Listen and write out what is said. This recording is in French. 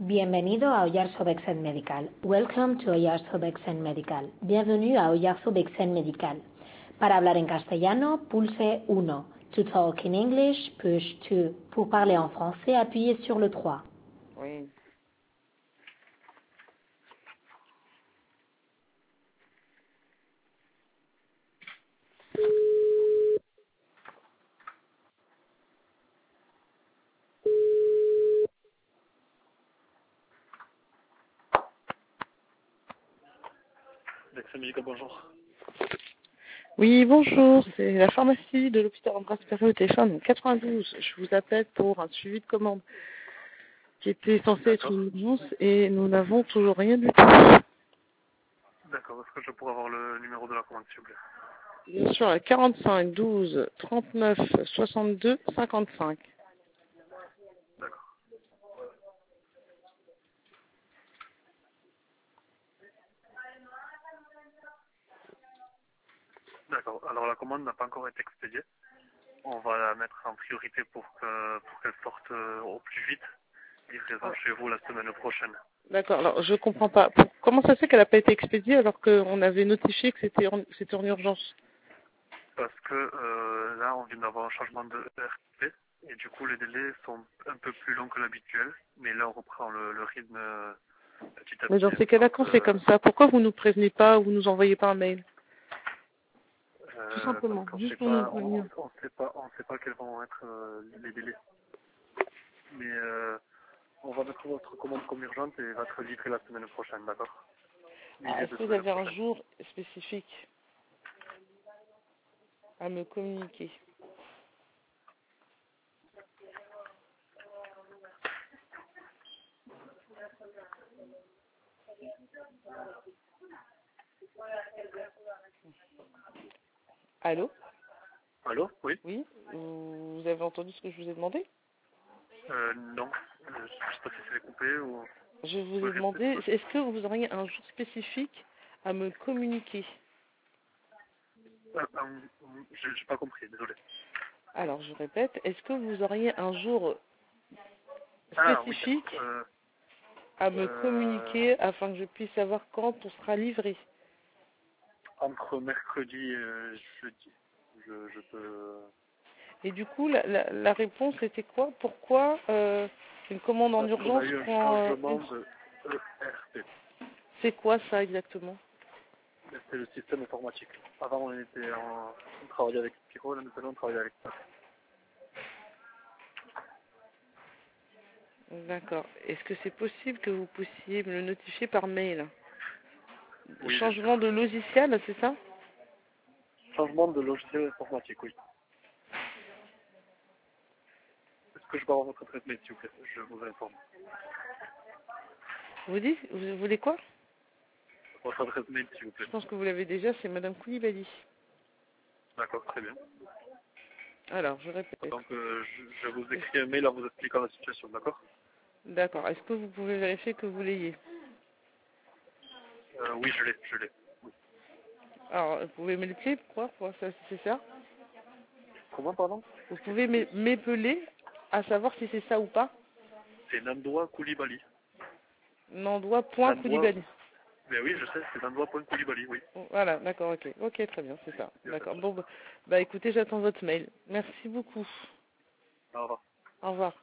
Bienvenido a Oyarzo Bexen Medical. Welcome to Oyarzo Bexen Medical. Bienvenue à Oyarzo Bexen Medical. Para hablar en castellano, pulse 1. To talk in English, push 2. Pour parler en français, appuyez sur le 3. Oui. Bexen Medical, bonjour. Oui, bonjour, c'est la pharmacie de l'hôpital Andras Perriot au téléphone 92. Je vous appelle pour un suivi de commande qui était censé être D'accord. une urgence et nous n'avons toujours rien du tout. D'accord. Est-ce que je pourrais avoir le numéro de la commande, s'il vous plaît? Bien sûr, à 45 12 39 62 55. D'accord. D'accord. Alors, la commande n'a pas encore été expédiée. On va la mettre en priorité pour qu'elle sorte au plus vite. Livraison chez vous la semaine prochaine. D'accord, alors je comprends pas. Comment ça se fait qu'elle n'a pas été expédiée alors qu'on avait notifié que c'était en urgence? Parce que là, on vient d'avoir un changement de RP. Et du coup, les délais sont un peu plus longs que l'habituel. Mais là, on reprend le rythme petit à Mais dans petit. ces cas-là, Donc, quand c'est comme ça, pourquoi vous nous prévenez pas ou vous nous envoyez pas un mail? Tout parce simplement, qu'on juste sait pour nous pas, prévenir. on sait pas quels vont être les délais. Mais on va mettre votre commande comme urgente et va être livrée la semaine prochaine, d'accord? Ah, Milieu est-ce de que vous semaine avez un prochaine. jour spécifique à me communiquer? Allô? Allô? Oui? Oui? Vous avez entendu ce que je vous ai demandé? Non. Je sais pas si c'est coupé ou... Je Vous vous pouvez ai répéter? demandé, est-ce que vous auriez un jour spécifique à me communiquer? J'ai pas compris, désolé. Alors, je répète, est-ce que vous auriez un jour Ah oui, d'accord. spécifique à me communiquer afin que je puisse savoir quand on sera livré? Entre mercredi et jeudi, je peux... Et du coup, la réponse était quoi? Pourquoi une commande en Parce qu'on a urgence eu un prend changement de ERP. C'est quoi ça exactement? C'est le système informatique. Avant, on travaillait avec Pyro, là maintenant on travaille avec ça. D'accord. Est-ce que c'est possible que vous puissiez me le notifier par mail? Oui, bien Changement sûr. de logiciel, c'est ça? Changement de logiciel informatique, oui. Est-ce que je peux avoir votre adresse mail, s'il vous plaît? Je vous informe. Vous dites? Vous voulez quoi? Votre adresse mail, s'il vous plaît. Je pense que vous l'avez déjà, c'est Madame Koulibaly. D'accord, très bien. Alors, je répète. Donc, je vous écris un mail en vous expliquant la situation, d'accord? D'accord. Est-ce que vous pouvez vérifier que vous l'ayez? Oui, je l'ai. Oui. Alors, vous pouvez me l'épeler, pourquoi ça, c'est ça? Comment, pardon? Vous pouvez m'épeler à savoir si c'est ça ou pas? C'est Nandoa Koulibaly. Nandoa, Nandois.Koulibaly. mais oui, je sais, c'est Nandoa.Koulibaly, oui. Voilà, d'accord, ok. Ok, très bien, c'est ça. Il y a pas de D'accord. souci. Bon, bah écoutez, j'attends votre mail. Merci beaucoup. Au revoir. Au revoir.